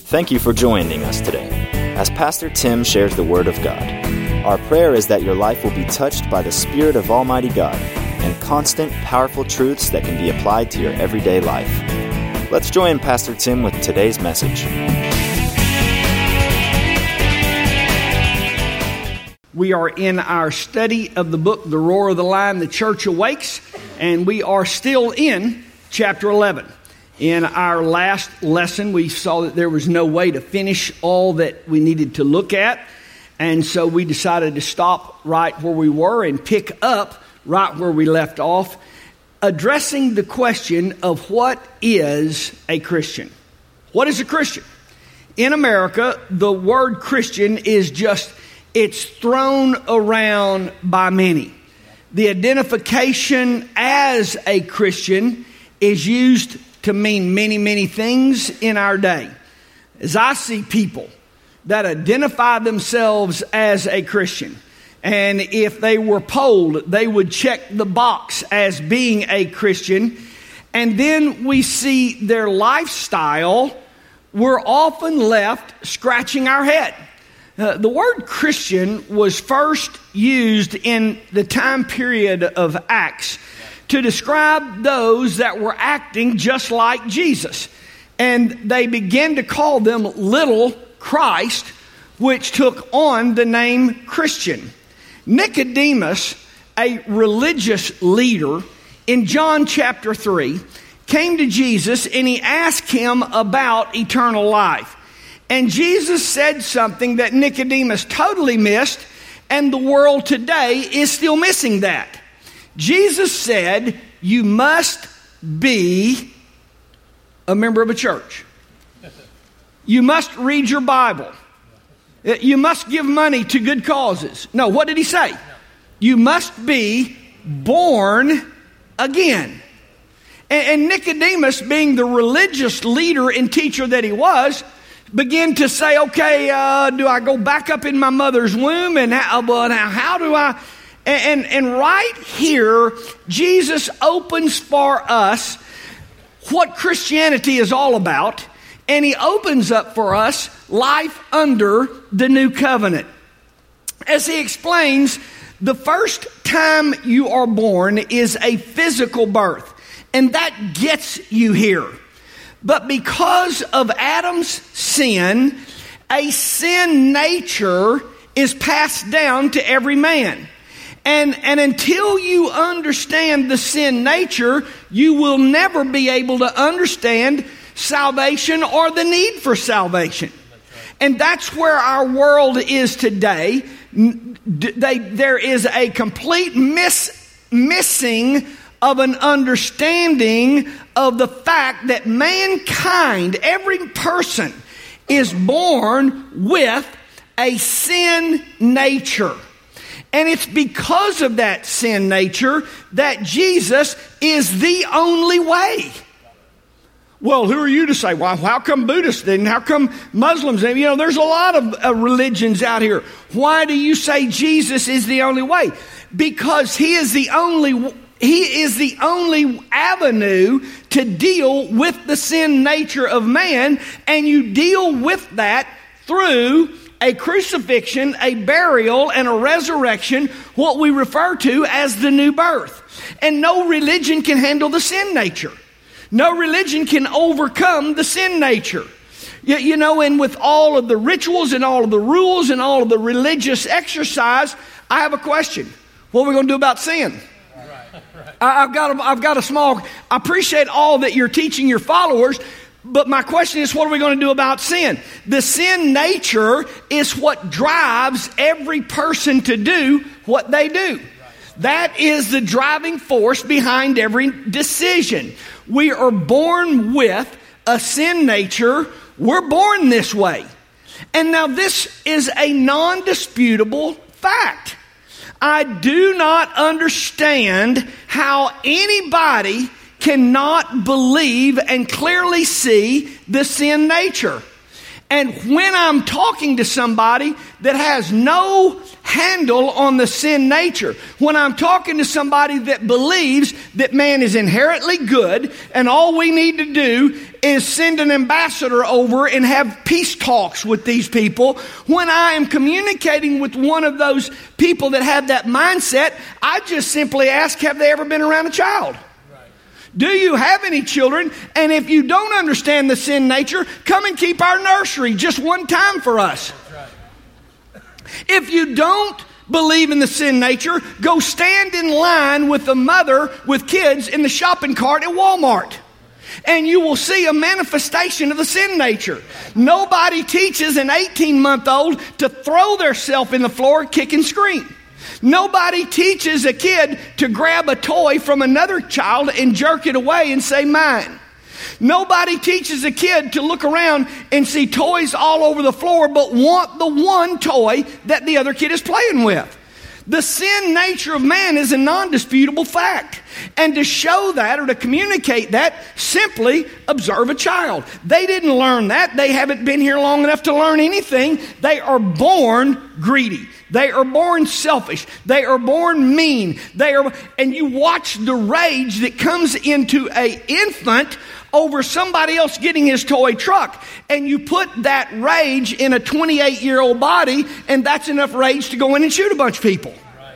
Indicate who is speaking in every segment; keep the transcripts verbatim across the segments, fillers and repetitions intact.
Speaker 1: Thank you for joining us today as Pastor Tim shares the Word of God. Our prayer is that your life will be touched by the Spirit of Almighty God and constant, powerful truths that can be applied to your everyday life. Let's join Pastor Tim with today's message.
Speaker 2: We are in our study of the book, The Roar of the Lion, The Church Awakes, and we are still in chapter eleven. In our last lesson, we saw that there was no way to finish all that we needed to look at, and so we decided to stop right where we were and pick up right where we left off, addressing the question of what is a Christian? What is a Christian? In America, the word Christian is just, it's thrown around by many. The identification as a Christian is used to mean many, many things in our day. As I see people that identify themselves as a Christian, and if they were polled, they would check the box as being a Christian, and then we see their lifestyle, we're often left scratching our head. Uh, the word Christian was first used in the time period of Acts to describe those that were acting just like Jesus. And they began to call them little Christ, which took on the name Christian. Nicodemus, a religious leader, in John chapter three, came to Jesus and he asked him about eternal life. And Jesus said something that Nicodemus totally missed, and the world today is still missing that. Jesus said, you must be a member of a church. You must read your Bible. You must give money to good causes. No, what did he say? You must be born again. And Nicodemus, being the religious leader and teacher that he was, began to say, okay, uh, do I go back up in my mother's womb? And how, well, now how do I... And, and right here, Jesus opens for us what Christianity is all about, and he opens up for us life under the new covenant. As he explains, the first time you are born is a physical birth, and that gets you here. But because of Adam's sin, a sin nature is passed down to every man. And, and until you understand the sin nature, you will never be able to understand salvation or the need for salvation. And that's where our world is today. They, there is a complete miss, missing of an understanding of the fact that mankind, every person, is born with a sin nature. And it's because of that sin nature that Jesus is the only way. Well, who are you to say, well, how come Buddhists didn't? How come Muslims didn't? You know, there's a lot of uh, religions out here. Why do you say Jesus is the only way? Because he is the only He is the only avenue to deal with the sin nature of man, and you deal with that through a crucifixion, a burial, and a resurrection, what we refer to as the new birth. And no religion can handle the sin nature. No religion can overcome the sin nature. You, you know, and with all of the rituals and all of the rules and all of the religious exercise, I have a question. What are we going to do about sin? I've got a, I've got a small, I appreciate all that you're teaching your followers, but my question is, what are we going to do about sin? The sin nature is what drives every person to do what they do. That is the driving force behind every decision. We are born with a sin nature. We're born this way. And now this is a non-disputable fact. I do not understand how anybody cannot believe and clearly see the sin nature. And when I'm talking to somebody that has no handle on the sin nature, when I'm talking to somebody that believes that man is inherently good and all we need to do is send an ambassador over and have peace talks with these people, when I am communicating with one of those people that have that mindset, I just simply ask, have they ever been around a child? Do you have any children? And if you don't understand the sin nature, come and keep our nursery just one time for us. If you don't believe in the sin nature, go stand in line with the mother with kids in the shopping cart at Walmart. And you will see a manifestation of the sin nature. Nobody teaches an eighteen-month-old to throw themselves in the floor, kick and scream. Nobody teaches a kid to grab a toy from another child and jerk it away and say, mine. Nobody teaches a kid to look around and see toys all over the floor but want the one toy that the other kid is playing with. The sin nature of man is a non-disputable fact. And to show that or to communicate that, simply observe a child. They didn't learn that. They haven't been here long enough to learn anything. They are born greedy. They are born selfish. They are born mean. They are, and you watch the rage that comes into an infant over somebody else getting his toy truck. And you put that rage in a twenty-eight-year-old body, and that's enough rage to go in and shoot a bunch of people.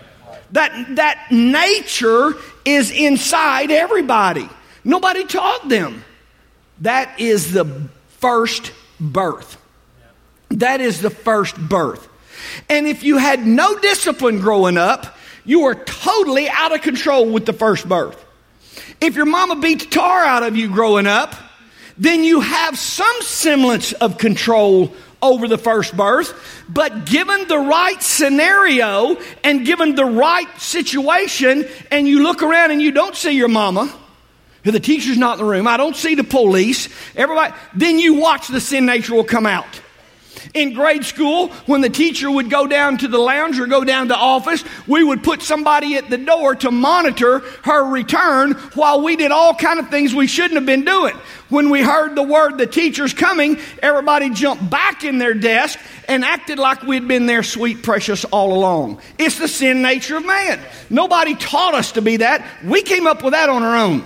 Speaker 2: That, that nature is inside everybody. Nobody taught them. That is the first birth. That is the first birth. And if you had no discipline growing up, you were totally out of control with the first birth. If your mama beat the tar out of you growing up, then you have some semblance of control over the first birth. But given the right scenario and given the right situation, and you look around and you don't see your mama, the teacher's not in the room, I don't see the police, everybody, then you watch the sin nature will come out. In grade school, when the teacher would go down to the lounge or go down to office, we would put somebody at the door to monitor her return while we did all kind of things we shouldn't have been doing. When we heard the word, the teacher's coming, everybody jumped back in their desk and acted like we'd been there sweet precious all along. It's the sin nature of man. Nobody taught us to be that. We came up with that on our own.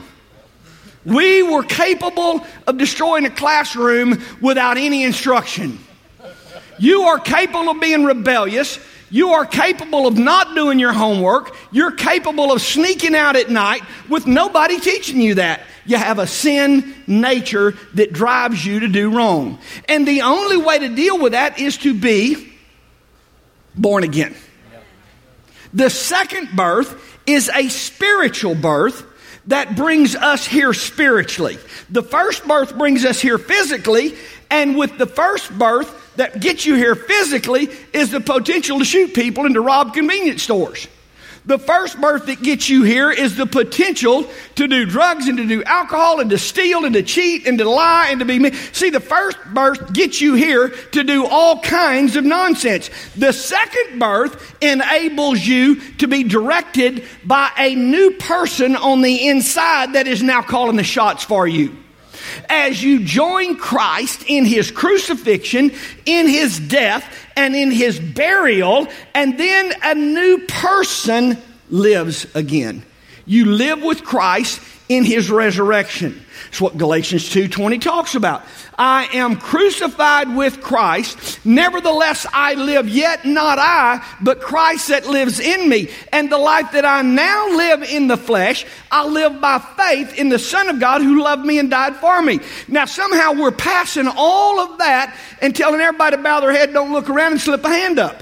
Speaker 2: We were capable of destroying a classroom without any instruction. You are capable of being rebellious. You are capable of not doing your homework. You're capable of sneaking out at night with nobody teaching you that. You have a sin nature that drives you to do wrong. And the only way to deal with that is to be born again. The second birth is a spiritual birth that brings us here spiritually. The first birth brings us here physically, and with the first birth that gets you here physically is the potential to shoot people and to rob convenience stores. The first birth that gets you here is the potential to do drugs and to do alcohol and to steal and to cheat and to lie and to be mean. See, the first birth gets you here to do all kinds of nonsense. The second birth enables you to be directed by a new person on the inside that is now calling the shots for you. As you join Christ in his crucifixion, in his death, and in his burial, and then a new person lives again. You live with Christ in his resurrection. It's what Galatians two twenty talks about. I am crucified with Christ. Nevertheless, I live, yet not I, but Christ that lives in me. And the life that I now live in the flesh, I live by faith in the Son of God who loved me and died for me. Now, somehow we're passing all of that and telling everybody to bow their head, don't look around, and slip a hand up.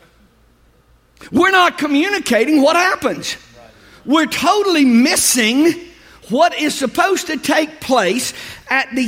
Speaker 2: We're not communicating what happens. We're totally missing what is supposed to take place at the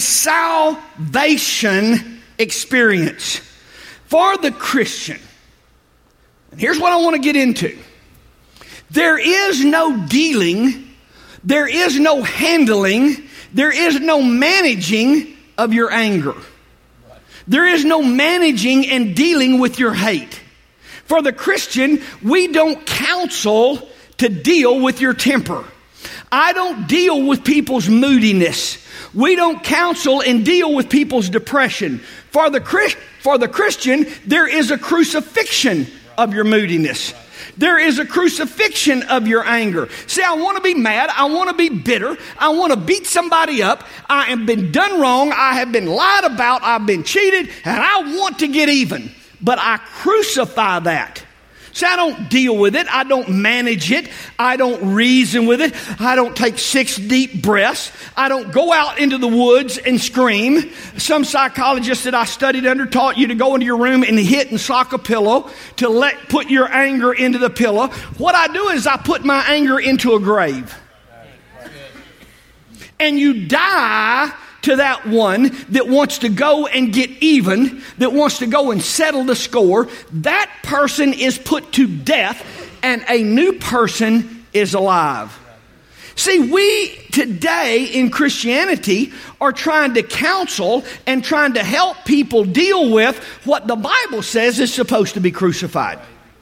Speaker 2: salvation experience for the Christian. And here's what I want to get into. There is no dealing, there is no handling, there is no managing of your anger. There is no managing and dealing with your hate. For the Christian, we don't counsel to deal with your temper. I don't deal with people's moodiness. We don't counsel and deal with people's depression. For the, Christ, for the Christian, there is a crucifixion of your moodiness. There is a crucifixion of your anger. See, I want to be mad. I want to be bitter. I want to beat somebody up. I have been done wrong. I have been lied about. I've been cheated. And I want to get even. But I crucify that. See, I don't deal with it. I don't manage it. I don't reason with it. I don't take six deep breaths. I don't go out into the woods and scream. Some psychologists that I studied under taught you to go into your room and hit and sock a pillow to let put your anger into the pillow. What I do is I put my anger into a grave. And you die to that one that wants to go and get even, that wants to go and settle the score. That person is put to death and a new person is alive. See, we today in Christianity are trying to counsel and trying to help people deal with what the Bible says is supposed to be crucified.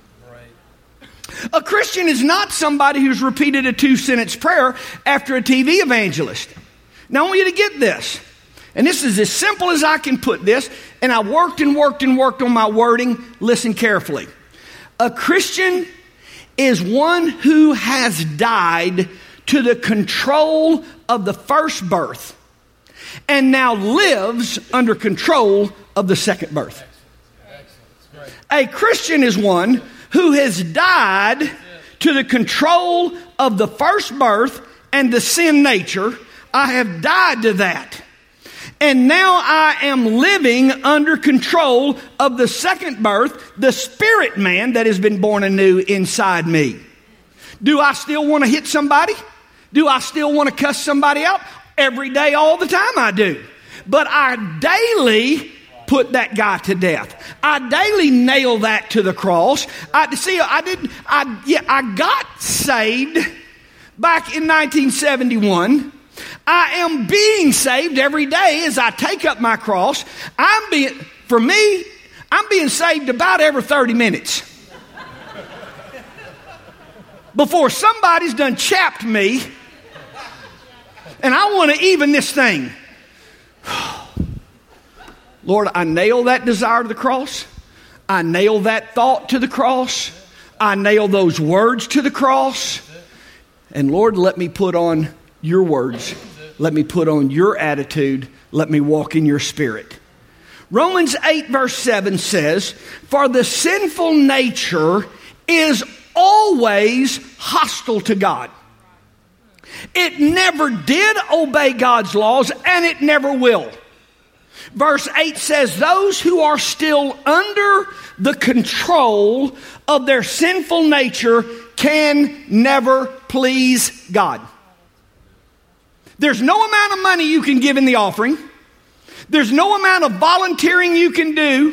Speaker 2: A Christian is not somebody who's repeated a two-sentence prayer after a T V evangelist. Now, I want you to get this. And this is as simple as I can put this. And I worked and worked and worked on my wording. Listen carefully. A Christian is one who has died to the control of the first birth and now lives under control of the second birth. A Christian is one who has died to the control of the first birth and the sin nature. I have died to that. And now I am living under control of the second birth, the spirit man that has been born anew inside me. Do I still want to hit somebody? Do I still want to cuss somebody out? Every day, all the time I do. But I daily put that guy to death. I daily nail that to the cross. I see. I didn't. I yeah. I got saved back in nineteen seventy-one. I am being saved every day as I take up my cross. I'm being, for me, I'm being saved about every thirty minutes. Before somebody's done chapped me, and I want to even this thing. Lord, I nail that desire to the cross. I nail that thought to the cross. I nail those words to the cross. And Lord, let me put on your words. Let me put on your attitude. Let me walk in your spirit. Romans eight verse seven says, for the sinful nature is always hostile to God. It never did obey God's laws, and it never will. Verse eight says, those who are still under the control of their sinful nature can never please God. There's no amount of money you can give in the offering. There's no amount of volunteering you can do.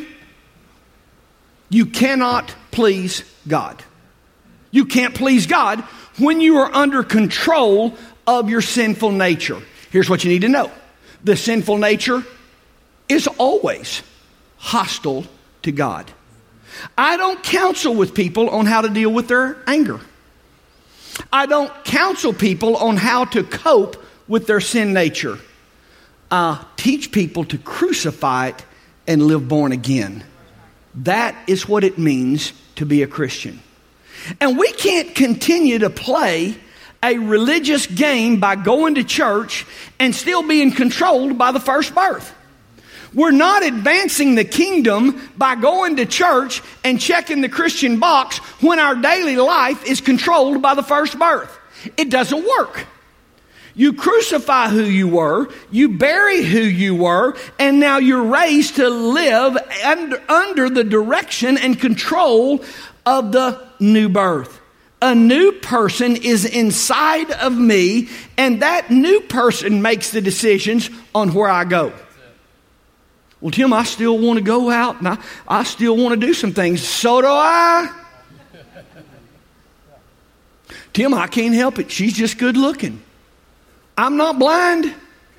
Speaker 2: You cannot please God. You can't please God when you are under control of your sinful nature. Here's what you need to know. The sinful nature is always hostile to God. I don't counsel with people on how to deal with their anger. I don't counsel people on how to cope with their sin nature. I teach people to crucify it and live born again. That is what it means to be a Christian. And we can't continue to play a religious game by going to church and still being controlled by the first birth. We're not advancing the kingdom by going to church and checking the Christian box when our daily life is controlled by the first birth. It doesn't work. You crucify who you were, you bury who you were, and now you're raised to live under, under the direction and control of the new birth. A new person is inside of me, and that new person makes the decisions on where I go. Well, Tim, I still want to go out, and I, I still want to do some things. So do I. Tim, I can't help it. She's just good looking. I'm not blind.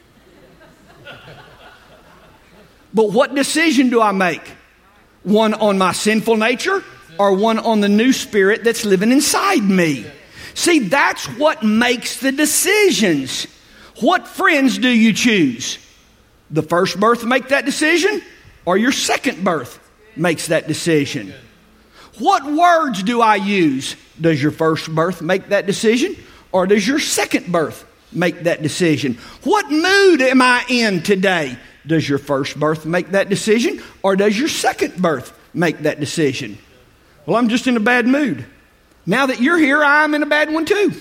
Speaker 2: But what decision do I make? One on my sinful nature or one on the new spirit that's living inside me? See, that's what makes the decisions. What friends do you choose? The first birth make that decision, or your second birth makes that decision? What words do I use? Does your first birth make that decision, or does your second birth make that decision? What mood am I in today? Does your first birth make that decision, or does your second birth make that decision? Well, I'm just in a bad mood. Now that you're here, I'm in a bad one too.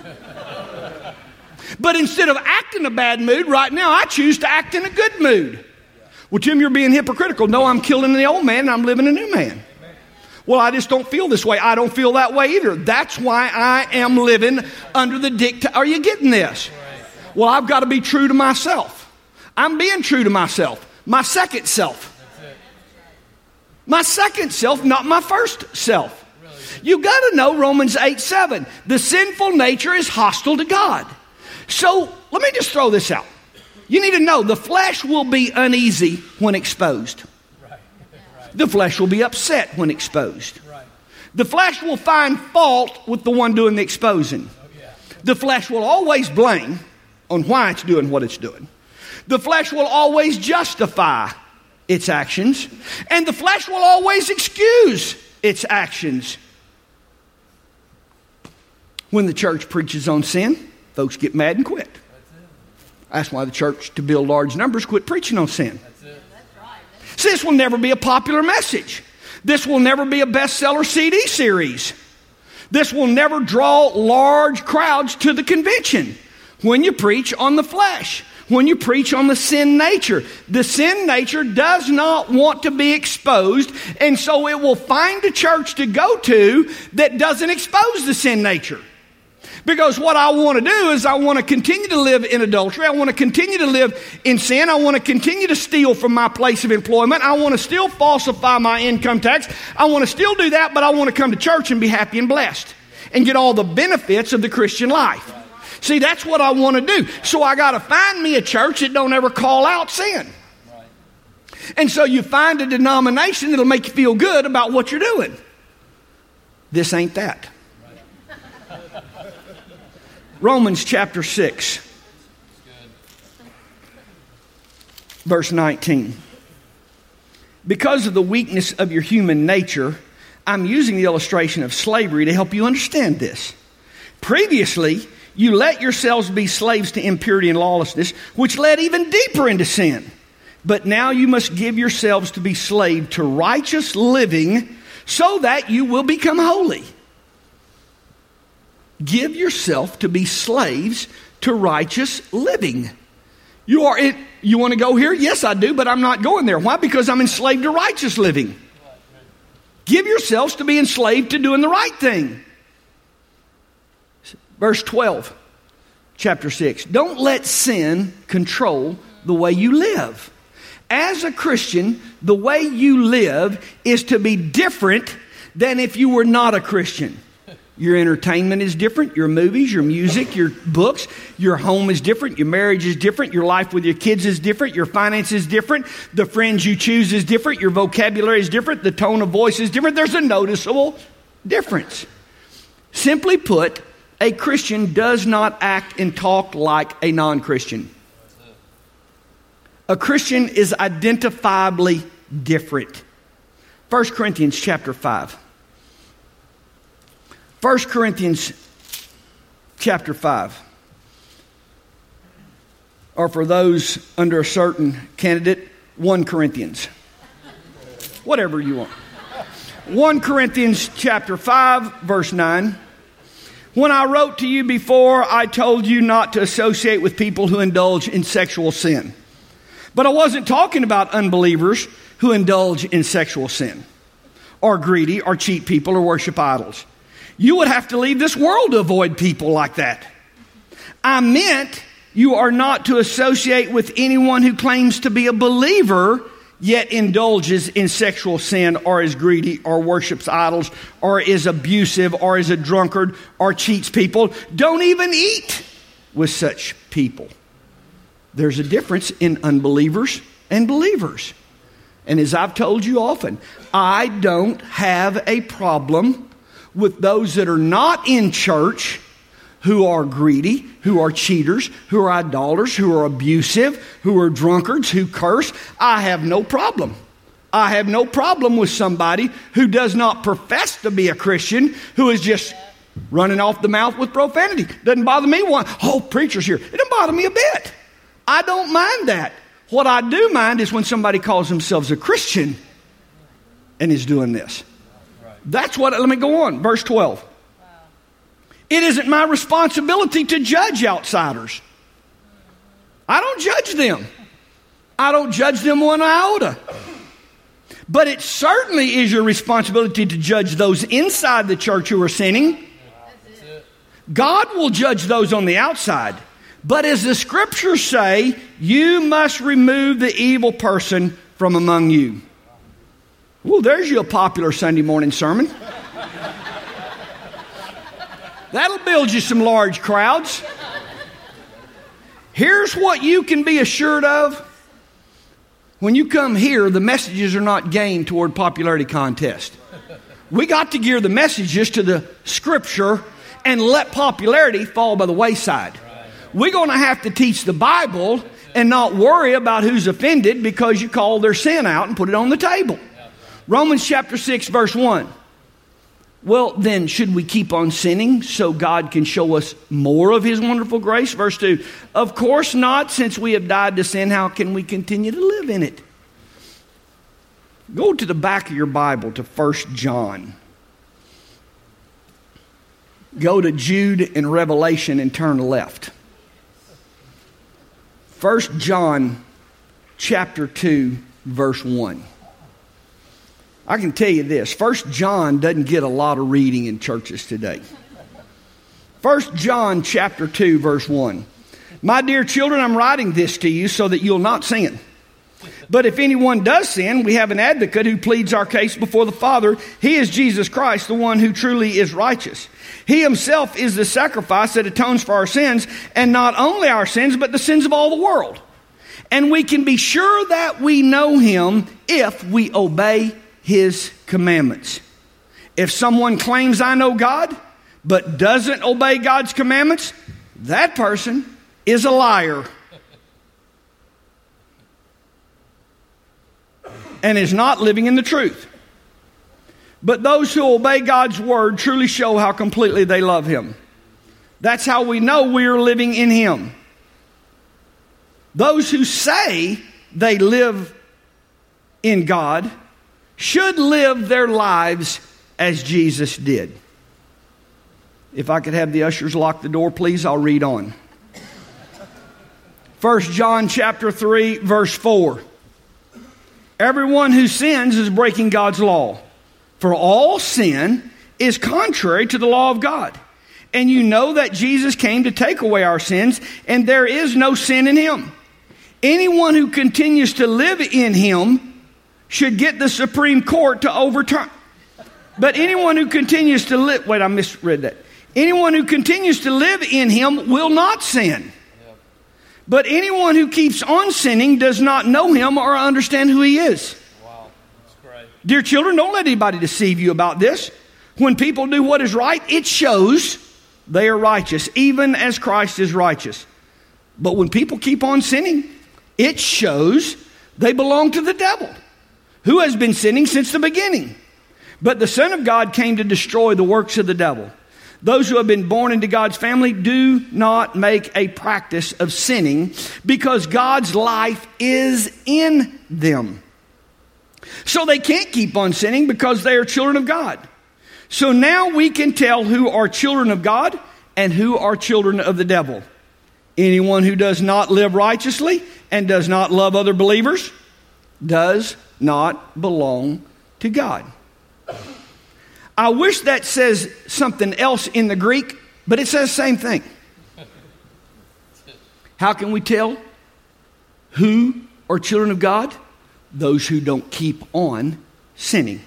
Speaker 2: But instead of acting a bad mood right now, I choose to act in a good mood. Well, Tim, you're being hypocritical. No, I'm killing the old man and I'm living a new man. Well, I just don't feel this way. I don't feel that way either. That's why I am living under the dictate. Are you getting this? Well, I've got to be true to myself. I'm being true to myself. My second self. My second self, not my first self. You got to know Romans eight seven. The sinful nature is hostile to God. So let me just throw this out. You need to know the flesh will be uneasy when exposed. The flesh will be upset when exposed. The flesh will find fault with the one doing the exposing. The flesh will always blame on why it's doing what it's doing. The flesh will always justify its actions. And the flesh will always excuse its actions. When the church preaches on sin, folks get mad and quit. That's why the church, to build large numbers, quit preaching on sin. See, this will never be a popular message. This will never be a bestseller C D series. This will never draw large crowds to the convention. When you preach on the flesh, when you preach on the sin nature, the sin nature does not want to be exposed, and so it will find a church to go to that doesn't expose the sin nature. Because what I want to do is I want to continue to live in adultery. I want to continue to live in sin. I want to continue to steal from my place of employment. I want to still falsify my income tax. I want to still do that, but I want to come to church and be happy and blessed and get all the benefits of the Christian life. See, that's what I want to do. So I got to find me a church that don't ever call out sin. And so you find a denomination that'll make you feel good about what you're doing. This ain't that. Romans chapter six, verse nineteen. Because of the weakness of your human nature, I'm using the illustration of slavery to help you understand this. Previously, you let yourselves be slaves to impurity and lawlessness, which led even deeper into sin. But now you must give yourselves to be slave to righteous living so that you will become holy. Give yourself to be slaves to righteous living. You are in, you want to go here? Yes, I do, but I'm not going there. Why? Because I'm enslaved to righteous living. Give yourselves to be enslaved to doing the right thing. Verse twelve, chapter six. Don't let sin control the way you live. As a Christian, the way you live is to be different than if you were not a Christian. Your entertainment is different. Your movies, your music, your books. Your home is different. Your marriage is different. Your life with your kids is different. Your finance is different. The friends you choose is different. Your vocabulary is different. The tone of voice is different. There's a noticeable difference. Simply put, a Christian does not act and talk like a non-Christian. A Christian is identifiably different. First Corinthians chapter five. First Corinthians chapter five. Or for those under a certain candidate, First Corinthians. Whatever you want. First Corinthians chapter five, verse nine. When I wrote to you before, I told you not to associate with people who indulge in sexual sin. But I wasn't talking about unbelievers who indulge in sexual sin, or greedy, or cheat people, or worship idols. You would have to leave this world to avoid people like that. I meant you are not to associate with anyone who claims to be a believer, yet indulges in sexual sin, or is greedy, or worships idols, or is abusive, or is a drunkard, or cheats people. Don't even eat with such people. There's a difference in unbelievers and believers. And as I've told you often, I don't have a problem with those that are not in church who are greedy, who are cheaters, who are idolaters, who are abusive, who are drunkards, who curse. I have no problem. I have no problem with somebody who does not profess to be a Christian, who is just running off the mouth with profanity. Doesn't bother me one. Oh, preacher's here. It doesn't bother me a bit. I don't mind that. What I do mind is when somebody calls themselves a Christian and is doing this. That's what, let me go on. Verse twelve. Wow. It isn't my responsibility to judge outsiders. I don't judge them. I don't judge them one iota. But it certainly is your responsibility to judge those inside the church who are sinning. God will judge those on the outside. But as the scriptures say, you must remove the evil person from among you. Well, there's your popular Sunday morning sermon. That'll build you some large crowds. Here's what you can be assured of. When you come here, the messages are not gained toward popularity contest. We got to gear the messages to the scripture and let popularity fall by the wayside. We're going to have to teach the Bible and not worry about who's offended because you call their sin out and put it on the table. Romans chapter six, verse one. Well, then, should we keep on sinning so God can show us more of His wonderful grace? Verse two. Of course not. Since we have died to sin, how can we continue to live in it? Go to the back of your Bible to First John. Go to Jude and Revelation and turn left. First John chapter two, verse one. I can tell you this, First John doesn't get a lot of reading in churches today. First John chapter two, verse one. My dear children, I'm writing this to you so that you'll not sin. But if anyone does sin, we have an advocate who pleads our case before the Father. He is Jesus Christ, the one who truly is righteous. He himself is the sacrifice that atones for our sins, and not only our sins, but the sins of all the world. And we can be sure that we know Him if we obey His commandments. If someone claims I know God, but doesn't obey God's commandments, that person is a liar and is not living in the truth. But those who obey God's word truly show how completely they love Him. That's how we know we are living in Him. Those who say they live in God should live their lives as Jesus did. If I could have the ushers lock the door, please, I'll read on. First John chapter three, verse four. Everyone who sins is breaking God's law. For all sin is contrary to the law of God. And you know that Jesus came to take away our sins, and there is no sin in Him. Anyone who continues to live in Him should get the Supreme Court to overturn. But anyone who continues to live, wait, I misread that. Anyone who continues to live in Him will not sin. But anyone who keeps on sinning does not know Him or understand who He is.
Speaker 3: Wow, that's great.
Speaker 2: Dear children, don't let anybody deceive you about this. When people do what is right, it shows they are righteous, even as Christ is righteous. But when people keep on sinning, it shows they belong to the devil, who has been sinning since the beginning. But the Son of God came to destroy the works of the devil. Those who have been born into God's family do not make a practice of sinning because God's life is in them. So they can't keep on sinning because they are children of God. So now we can tell who are children of God and who are children of the devil. Anyone who does not live righteously and does not love other believers does not belong to God. I wish that says something else in the Greek, but it says the same thing. How can we tell who are children of God? Those who don't keep on sinning.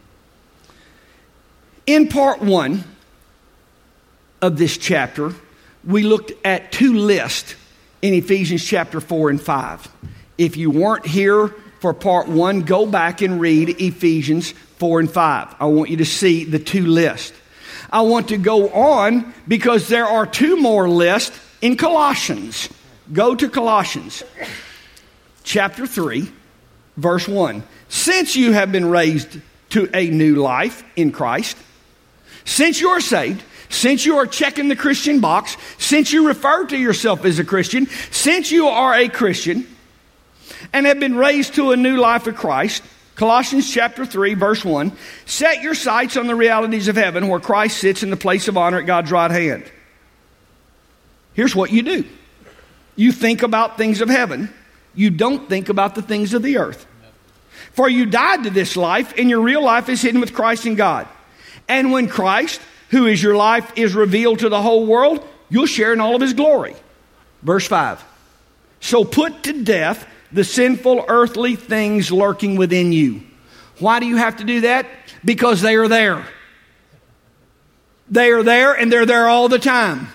Speaker 2: In part one of this chapter, we looked at two lists in Ephesians chapter four and five. If you weren't here for part one, go back and read Ephesians four and five. I want you to see the two lists. I want to go on because there are two more lists in Colossians. Go to Colossians chapter three, verse one. Since you have been raised to a new life in Christ, since you're saved, since you are checking the Christian box, since you refer to yourself as a Christian, since you are a Christian and have been raised to a new life of Christ, Colossians chapter three, verse one, set your sights on the realities of heaven where Christ sits in the place of honor at God's right hand. Here's what you do. You think about things of heaven. You don't think about the things of the earth. For you died to this life, and your real life is hidden with Christ in God. And when Christ, who is your life, is revealed to the whole world, you'll share in all of his glory. Verse five. So put to death the sinful earthly things lurking within you. Why do you have to do that? Because they are there. They are there, and they're there all the time.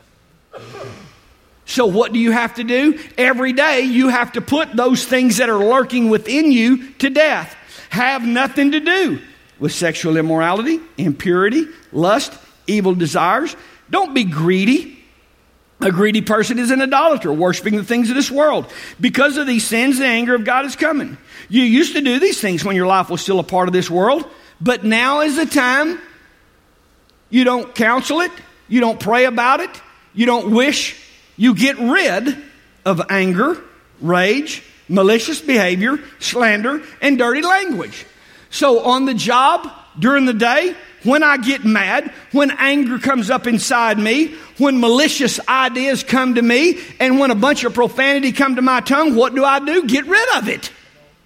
Speaker 2: So what do you have to do? Every day you have to put those things that are lurking within you to death. Have nothing to do with sexual immorality, impurity, lust, evil desires. Don't be greedy. A greedy person is an idolater, worshiping the things of this world. Because of these sins, the anger of God is coming. You used to do these things when your life was still a part of this world, but now is the time. You don't counsel it. You don't pray about it. You don't wish. You get rid of anger, rage, malicious behavior, slander, and dirty language. So on the job, during the day, when I get mad, when anger comes up inside me, when malicious ideas come to me, and when a bunch of profanity come to my tongue, what do I do? Get rid of it.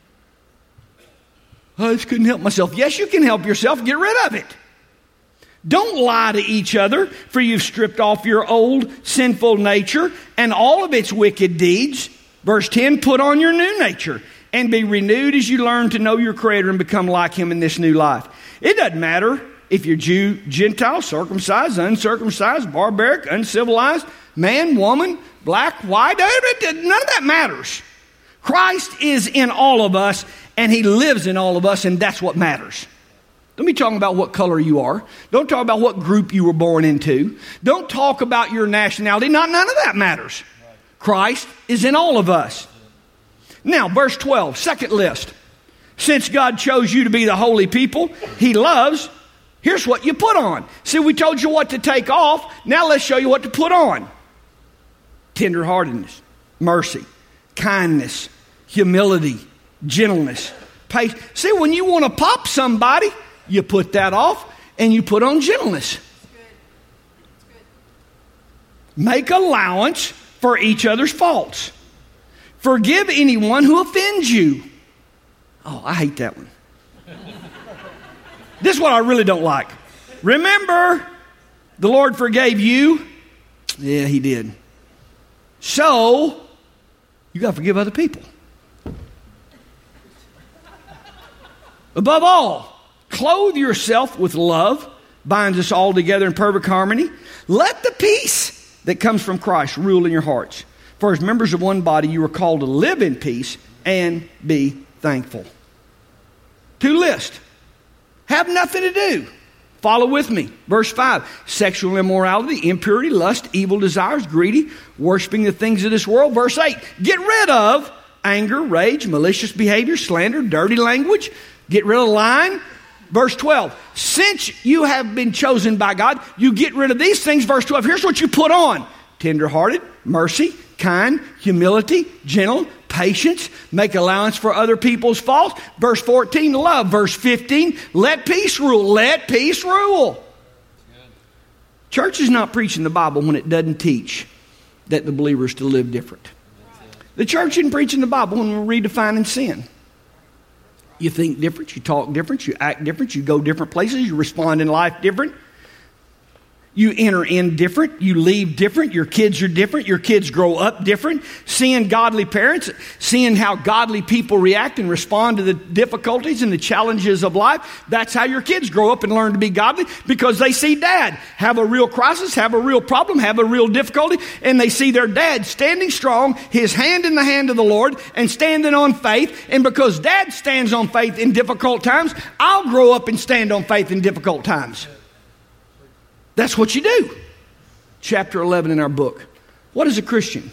Speaker 2: I just couldn't help myself. Yes, you can help yourself. Get rid of it. Don't lie to each other, for you've stripped off your old sinful nature and all of its wicked deeds. Verse ten, put on your new nature and be renewed as you learn to know your Creator and become like Him in this new life. It doesn't matter if you're Jew, Gentile, circumcised, uncircumcised, barbaric, uncivilized, man, woman, black, white, none of that matters. Christ is in all of us, and He lives in all of us, and that's what matters. Don't be talking about what color you are. Don't talk about what group you were born into. Don't talk about your nationality. Not, none of that matters. Christ is in all of us. Now, verse twelve, second list. Since God chose you to be the holy people He loves, here's what you put on. See, we told you what to take off. Now let's show you what to put on. Tenderheartedness, mercy, kindness, humility, gentleness, patience. See, when you want to pop somebody, you put that off and you put on gentleness. That's good. That's good. Make allowance for each other's faults. Forgive anyone who offends you. Oh, I hate that one. This is what I really don't like. Remember, the Lord forgave you. Yeah, He did. So, you got to forgive other people. Above all, clothe yourself with love, binds us all together in perfect harmony. Let the peace that comes from Christ rule in your hearts. For as members of one body, you are called to live in peace and be thankful. Two lists. Have nothing to do. Follow with me. Verse five. Sexual immorality, impurity, lust, evil desires, greedy, worshiping the things of this world. Verse eight. Get rid of anger, rage, malicious behavior, slander, dirty language. Get rid of lying. Verse twelve. Since you have been chosen by God, you get rid of these things. Verse twelve. Here's what you put on. Tenderhearted, mercy, kind, humility, gentle, patience, make allowance for other people's faults. Verse fourteen, love. Verse fifteen, let peace rule. Let peace rule. Church is not preaching the Bible when it doesn't teach that the believer is to live different. The church isn't preaching the Bible when we're redefining sin. You think different, you talk different, you act different, you go different places, you respond in life different. You enter in different. You leave different. Your kids are different. Your kids grow up different. Seeing godly parents, seeing how godly people react and respond to the difficulties and the challenges of life. That's how your kids grow up and learn to be godly, because they see dad have a real crisis, have a real problem, have a real difficulty, and they see their dad standing strong, his hand in the hand of the Lord, and standing on faith. And because dad stands on faith in difficult times, I'll grow up and stand on faith in difficult times. That's what you do. Chapter eleven in our book. What is a Christian?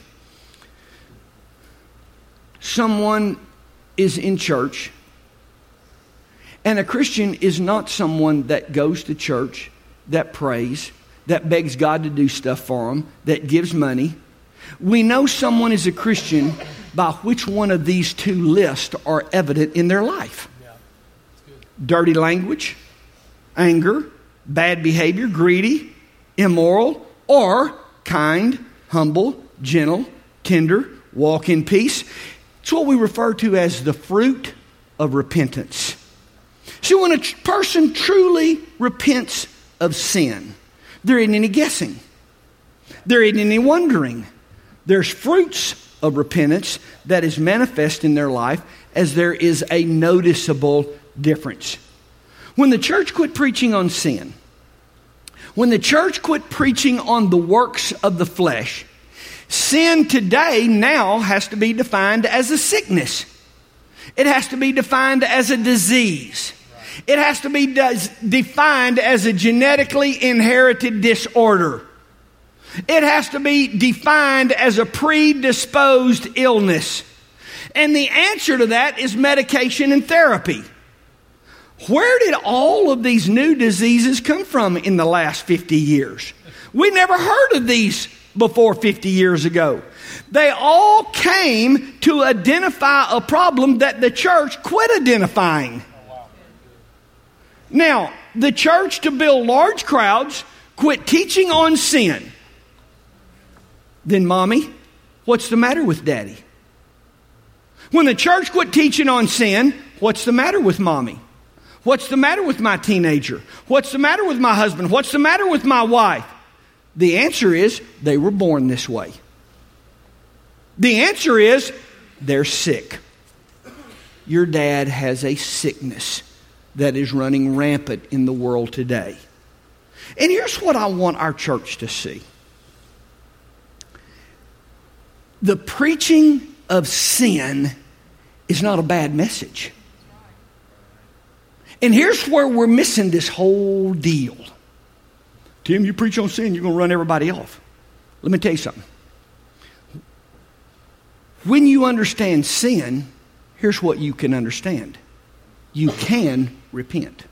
Speaker 2: Someone is in church, and a Christian is not someone that goes to church, that prays, that begs God to do stuff for them, that gives money. We know someone is a Christian by which one of these two lists are evident in their life.
Speaker 3: Yeah,
Speaker 2: dirty language, anger, bad behavior, greedy, immoral, or kind, humble, gentle, tender, walk in peace. It's what we refer to as the fruit of repentance. See, when a tr- person truly repents of sin, there isn't any guessing. There isn't any wondering. There's fruits of repentance that is manifest in their life as there is a noticeable difference. When the church quit preaching on sin, when the church quit preaching on the works of the flesh, sin today now has to be defined as a sickness. It has to be defined as a disease. It has to be de- defined as a genetically inherited disorder. It has to be defined as a predisposed illness. And the answer to that is medication and therapy. Where did all of these new diseases come from in the last fifty years? We never heard of these before fifty years ago. They all came to identify a problem that the church quit identifying. Now, the church, to build large crowds, quit teaching on sin. Then, mommy, what's the matter with daddy? When the church quit teaching on sin, what's the matter with mommy? What's the matter with my teenager? What's the matter with my husband? What's the matter with my wife? The answer is they were born this way. The answer is they're sick. Your dad has a sickness that is running rampant in the world today. And here's what I want our church to see. The preaching of sin is not a bad message. And here's where we're missing this whole deal. Tim, you preach on sin, you're going to run everybody off. Let me tell you something. When you understand sin, here's what you can understand. You can repent.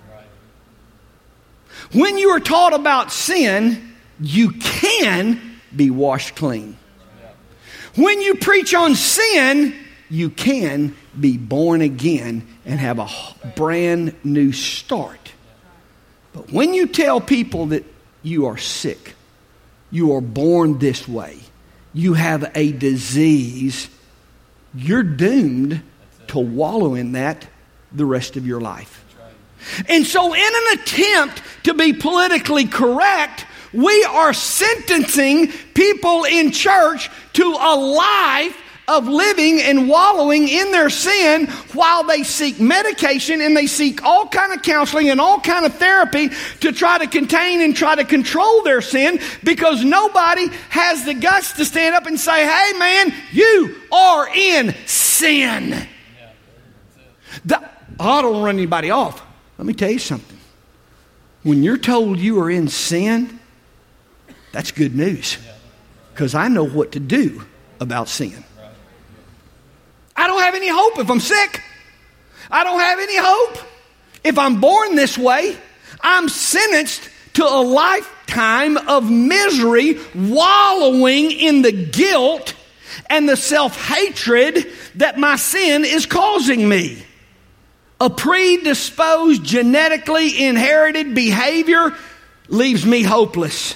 Speaker 2: When you are taught about sin, you can be washed clean. When you preach on sin, you can be born again and have a brand new start. But when you tell people that you are sick, you are born this way, you have a disease, you're doomed to wallow in that the rest of your life. And so in an attempt to be politically correct, we are sentencing people in church to a life of living and wallowing in their sin while they seek medication and they seek all kind of counseling and all kind of therapy to try to contain and try to control their sin, because nobody has the guts to stand up and say, hey man, you are in sin. The, I don't run anybody off. Let me tell you something. When you're told you are in sin, that's good news, because I know what to do about sin. I don't have any hope if I'm sick. I don't have any hope if I'm born this way. I'm sentenced to a lifetime of misery, wallowing in the guilt and the self-hatred that my sin is causing me. A predisposed, genetically inherited behavior leaves me hopeless.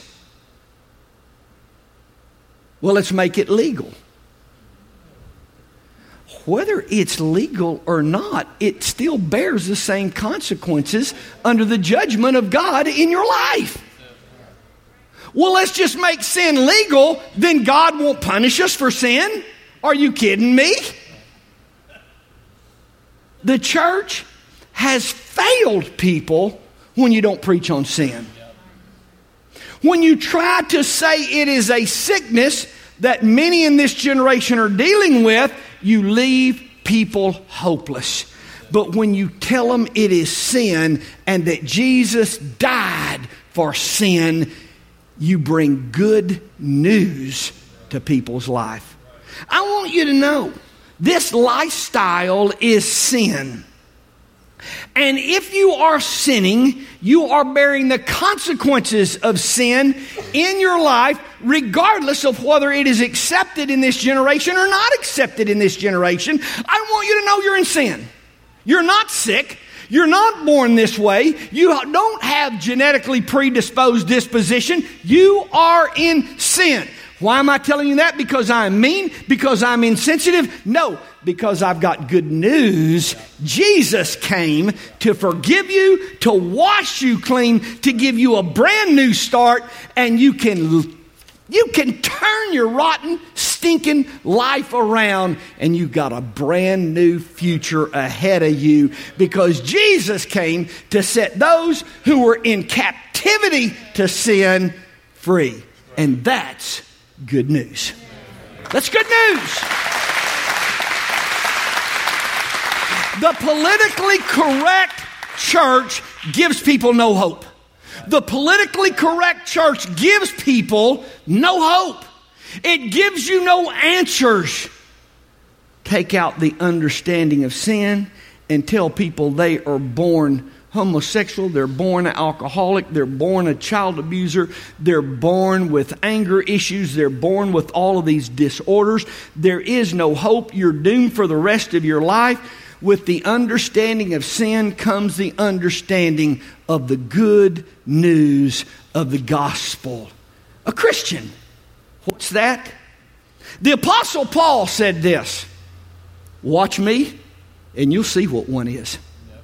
Speaker 2: Well, let's make it legal. Whether it's legal or not, it still bears the same consequences under the judgment of God in your life. Well, let's just make sin legal, then God won't punish us for sin. Are you kidding me? The church has failed people when you don't preach on sin. When you try to say it is a sickness that many in this generation are dealing with, you leave people hopeless. But when you tell them it is sin and that Jesus died for sin. You bring good news to people's life. I want you to know this lifestyle is sin. And if you are sinning, you are bearing the consequences of sin in your life, regardless of whether it is accepted in this generation or not accepted in this generation. I want you to know you're in sin. You're not sick. You're not born this way. You don't have genetically predisposed disposition. You are in sin. Why am I telling you that? Because I'm mean? Because I'm insensitive? No, because I've got good news. Jesus came to forgive you, to wash you clean, to give you a brand new start, and you can you can turn your rotten, stinking life around, and you've got a brand new future ahead of you, because Jesus came to set those who were in captivity to sin free. And that's good news. That's good news. The politically correct church gives people no hope. The politically correct church gives people no hope. It gives you no answers. Take out the understanding of sin and tell people they are born homosexual, they're born an alcoholic, they're born a child abuser, they're born with anger issues, they're born with all of these disorders. There is no hope. You're doomed for the rest of your life. With the understanding of sin comes the understanding of the good news of the gospel. A Christian, what's that? The Apostle Paul said this: watch me and you'll see what one is.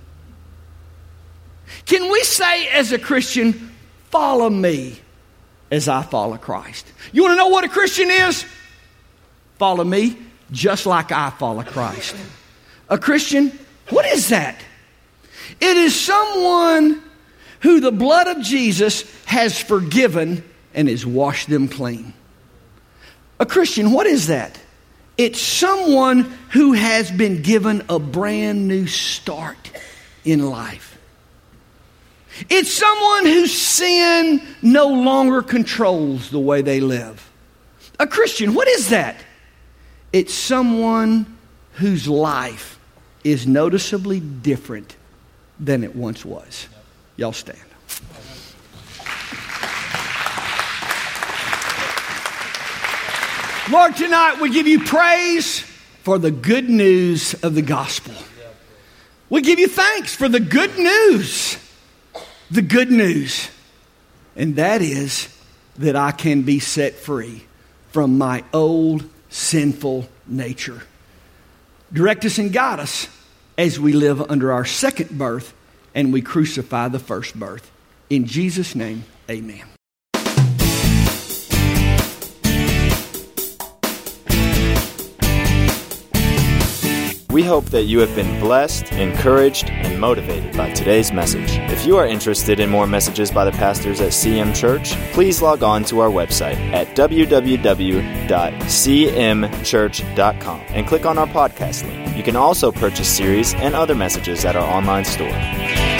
Speaker 2: Can we say as a Christian, follow me as I follow Christ? You want to know what a Christian is? Follow me just like I follow Christ. A Christian, what is that? It is someone who the blood of Jesus has forgiven and has washed them clean. A Christian, what is that? It's someone who has been given a brand new start in life. It's someone whose sin no longer controls the way they live. A Christian, what is that? It's someone whose life is noticeably different than it once was. Y'all stand. Lord, tonight we give you praise for the good news of the gospel. We give you thanks for the good news. The good news. And that is that I can be set free from my old sinful nature. Direct us and guide us as we live under our second birth and we crucify the first birth. In Jesus' name, amen.
Speaker 1: We hope that you have been blessed, encouraged, and motivated by today's message. If you are interested in more messages by the pastors at C M Church, please log on to our website at w w w dot c m church dot com and click on our podcast link. You can also purchase series and other messages at our online store.